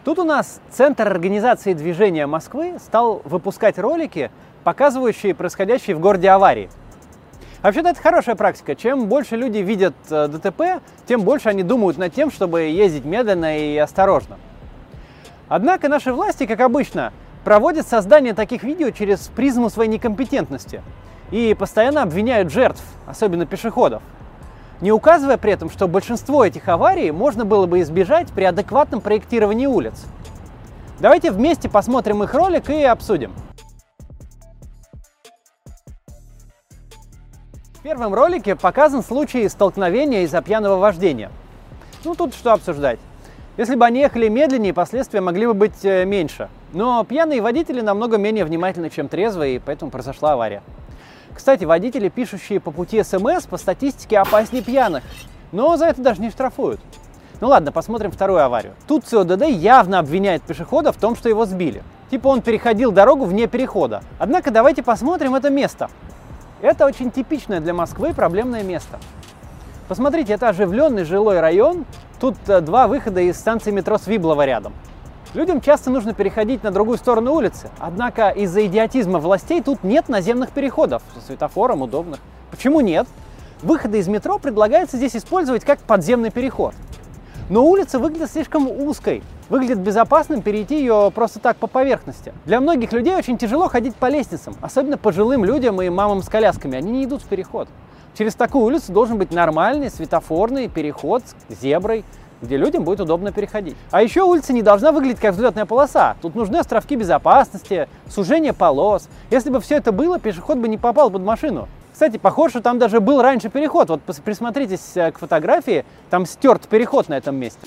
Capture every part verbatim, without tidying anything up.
Тут у нас Центр организации движения Москвы стал выпускать ролики, показывающие происходящие в городе аварии. Вообще-то это хорошая практика. Чем больше люди видят ДТП, тем больше они думают над тем, чтобы ездить медленно и осторожно. Однако наши власти, как обычно, проводят создание таких видео через призму своей некомпетентности и постоянно обвиняют жертв, особенно пешеходов, не указывая при этом, что большинство этих аварий можно было бы избежать при адекватном проектировании улиц. Давайте вместе посмотрим их ролик и обсудим. В первом ролике показан случай столкновения из-за пьяного вождения. Ну тут что обсуждать. Если бы они ехали медленнее, последствия могли бы быть меньше. Но пьяные водители намного менее внимательны, чем трезвые, и поэтому произошла авария. Кстати, водители, пишущие по пути СМС, по статистике опаснее пьяных, но за это даже не штрафуют. Ну ладно, посмотрим вторую аварию. Тут ЦОДД явно обвиняет пешехода в том, что его сбили. Типа он переходил дорогу вне перехода. Однако давайте посмотрим это место. Это очень типичное для Москвы проблемное место. Посмотрите, это оживленный жилой район. Тут два выхода из станции метро Свиблово рядом. Людям часто нужно переходить на другую сторону улицы. Однако из-за идиотизма властей тут нет наземных переходов со светофором удобных. Почему нет? Выходы из метро предлагается здесь использовать как подземный переход. Но улица выглядит слишком узкой. Выглядит безопасным перейти ее просто так по поверхности. Для многих людей очень тяжело ходить по лестницам, особенно пожилым людям и мамам с колясками. Они не идут в переход. Через такую улицу должен быть нормальный светофорный переход с зеброй, где людям будет удобно переходить. А еще улица не должна выглядеть как взлетная полоса. Тут нужны островки безопасности, сужение полос. Если бы все это было, пешеход бы не попал под машину. Кстати, похоже, что там даже был раньше переход. Вот присмотритесь к фотографии, там стерт переход на этом месте.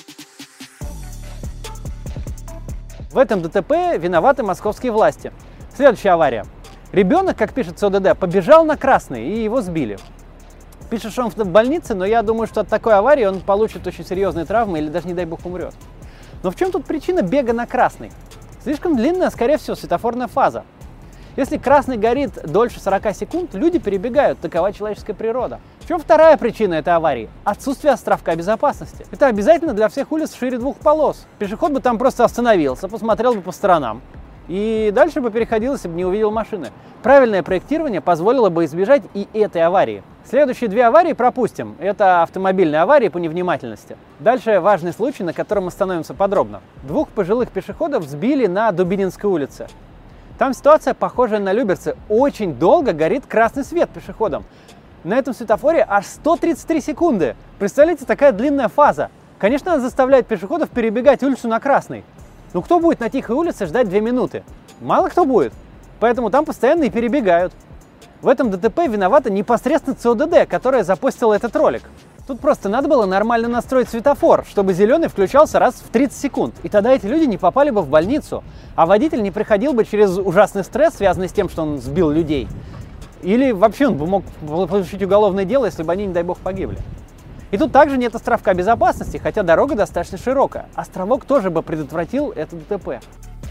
В этом ДТП виноваты московские власти. Следующая авария. Ребенок, как пишет ЦОДД, побежал на красный и его сбили. Пишет, что он в больнице, но я думаю, что от такой аварии он получит очень серьезные травмы или даже, не дай бог, умрет. Но в чем тут причина бега на красный? Слишком длинная, скорее всего, светофорная фаза. Если красный горит дольше сорока секунд, люди перебегают, такова человеческая природа. В чем вторая причина этой аварии? Отсутствие островка безопасности. Это обязательно для всех улиц шире двух полос. Пешеход бы там просто остановился, посмотрел бы по сторонам и дальше бы переходил, если бы не увидел машины. Правильное проектирование позволило бы избежать и этой аварии. Следующие две аварии пропустим. Это автомобильные аварии по невнимательности. Дальше важный случай, на котором остановимся подробно. Двух пожилых пешеходов сбили на Дубининской улице. Там ситуация похожая на Люберцы. Очень долго горит красный свет пешеходам. На этом светофоре аж сто тридцать три секунды. Представляете, такая длинная фаза. Конечно, она заставляет пешеходов перебегать улицу на красный. Но кто будет на тихой улице ждать две минуты? Мало кто будет. Поэтому там постоянно и перебегают. В этом ДТП виновата непосредственно ЦОДД, которая запостила этот ролик. Тут просто надо было нормально настроить светофор, чтобы зеленый включался раз в тридцать секунд. И тогда эти люди не попали бы в больницу, а водитель не проходил бы через ужасный стресс, связанный с тем, что он сбил людей. Или вообще он бы мог получить уголовное дело, если бы они, не дай бог, погибли. И тут также нет островка безопасности, хотя дорога достаточно широкая. Островок тоже бы предотвратил это ДТП.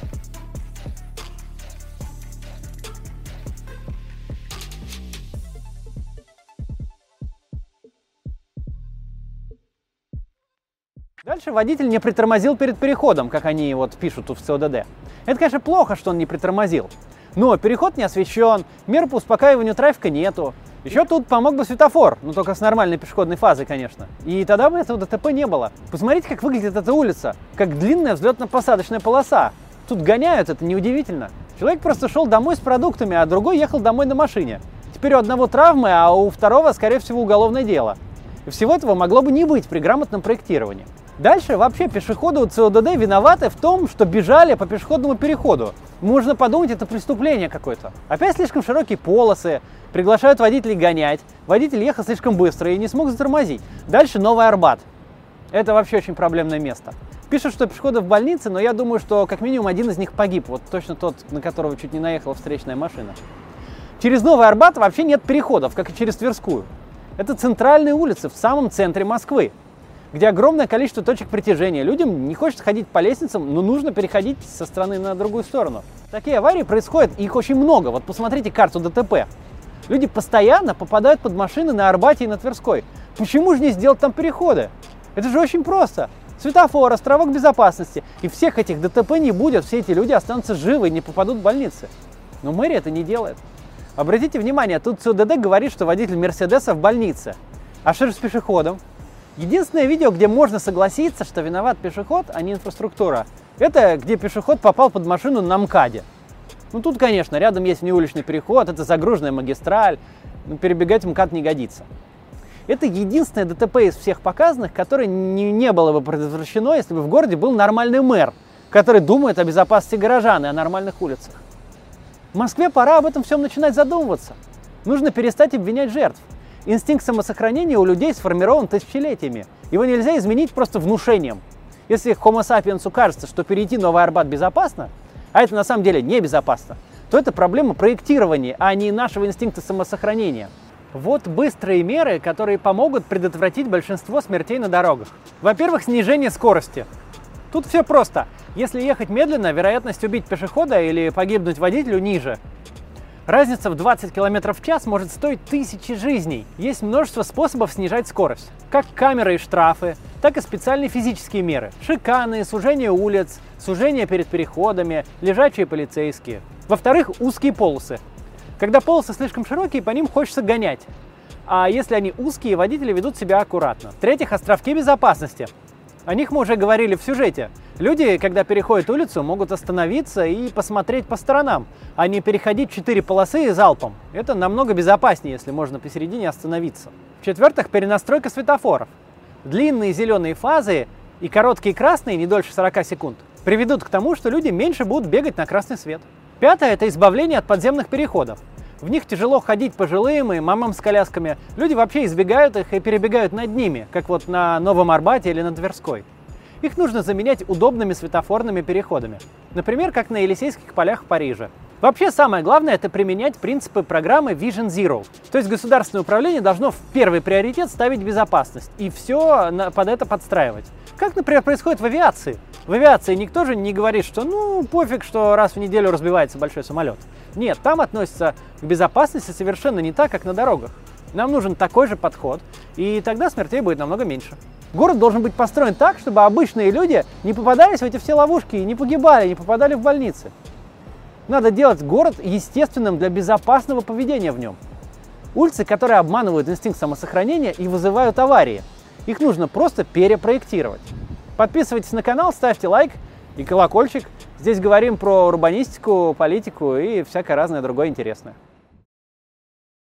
Дальше водитель не притормозил перед переходом, как они вот пишут тут в ЦОДД. Это, конечно, плохо, что он не притормозил. Но переход не освещен, мер по успокаиванию трафика нету. Еще тут помог бы светофор, но только с нормальной пешеходной фазой, конечно. И тогда бы этого ДТП не было. Посмотрите, как выглядит эта улица, как длинная взлетно-посадочная полоса. Тут гоняют, это неудивительно. Человек просто шел домой с продуктами, а другой ехал домой на машине. Теперь у одного травмы, а у второго, скорее всего, уголовное дело. И всего этого могло бы не быть при грамотном проектировании. Дальше вообще пешеходы у ЦОДД виноваты в том, что бежали по пешеходному переходу. Можно подумать, это преступление какое-то. Опять слишком широкие полосы, приглашают водителей гонять. Водитель ехал слишком быстро и не смог затормозить. Дальше Новый Арбат. Это вообще очень проблемное место. Пишут, что пешеходы в больнице, но я думаю, что как минимум один из них погиб. Вот точно тот, на которого чуть не наехала встречная машина. Через Новый Арбат вообще нет переходов, как и через Тверскую. Это центральные улицы в самом центре Москвы, где огромное количество точек притяжения. Людям не хочется ходить по лестницам, но нужно переходить со стороны на другую сторону. Такие аварии происходят, и их очень много. Вот посмотрите карту ДТП. Люди постоянно попадают под машины на Арбате и на Тверской. Почему же не сделать там переходы? Это же очень просто. Светофор, островок безопасности. И всех этих ДТП не будет, все эти люди останутся живы и не попадут в больницы. Но мэрия это не делает. Обратите внимание, тут ЦОДД говорит, что водитель Мерседеса в больнице. А что же с пешеходом? Единственное видео, где можно согласиться, что виноват пешеход, а не инфраструктура, это где пешеход попал под машину на МКАДе. Ну тут, конечно, рядом есть внеуличный переход, это загруженная магистраль, но перебегать МКАД не годится. Это единственное ДТП из всех показанных, которое не, не было бы предотвращено, если бы в городе был нормальный мэр, который думает о безопасности горожан и о нормальных улицах. В Москве пора об этом всем начинать задумываться. Нужно перестать обвинять жертв. Инстинкт самосохранения у людей сформирован тысячелетиями. Его нельзя изменить просто внушением. Если Homo sapiens кажется, что перейти Новый Арбат безопасно, а это на самом деле небезопасно, то это проблема проектирования, а не нашего инстинкта самосохранения. Вот быстрые меры, которые помогут предотвратить большинство смертей на дорогах. Во-первых, снижение скорости. Тут все просто. Если ехать медленно, вероятность убить пешехода или погибнуть водителю ниже. Разница в двадцать километров в час может стоить тысячи жизней. Есть множество способов снижать скорость. Как камеры и штрафы, так и специальные физические меры. Шиканы, сужение улиц, сужение перед переходами, лежачие полицейские. Во-вторых, узкие полосы. Когда полосы слишком широкие, по ним хочется гонять. А если они узкие, водители ведут себя аккуратно. В-третьих, островки безопасности. О них мы уже говорили в сюжете. Люди, когда переходят улицу, могут остановиться и посмотреть по сторонам, а не переходить четыре полосы залпом. Это намного безопаснее, если можно посередине остановиться. В-четвертых, перенастройка светофоров. Длинные зеленые фазы и короткие красные, не дольше сорока секунд, приведут к тому, что люди меньше будут бегать на красный свет. Пятое – это избавление от подземных переходов. В них тяжело ходить пожилым и мамам с колясками. Люди вообще избегают их и перебегают над ними, как вот на Новом Арбате или на Тверской. Их нужно заменять удобными светофорными переходами. Например, как на Елисейских полях в Париже. Вообще, самое главное – это применять принципы программы Vision Zero. То есть государственное управление должно в первый приоритет ставить безопасность и все под это подстраивать. Как, например, происходит в авиации. В авиации никто же не говорит, что ну пофиг, что раз в неделю разбивается большой самолет. Нет, там относятся к безопасности совершенно не так, как на дорогах. Нам нужен такой же подход, и тогда смертей будет намного меньше. Город должен быть построен так, чтобы обычные люди не попадались в эти все ловушки и не погибали, не попадали в больницы. Надо делать город естественным для безопасного поведения в нем. Улицы, которые обманывают инстинкт самосохранения и вызывают аварии, их нужно просто перепроектировать. Подписывайтесь на канал, ставьте лайк и колокольчик. Здесь говорим про урбанистику, политику и всякое разное другое интересное.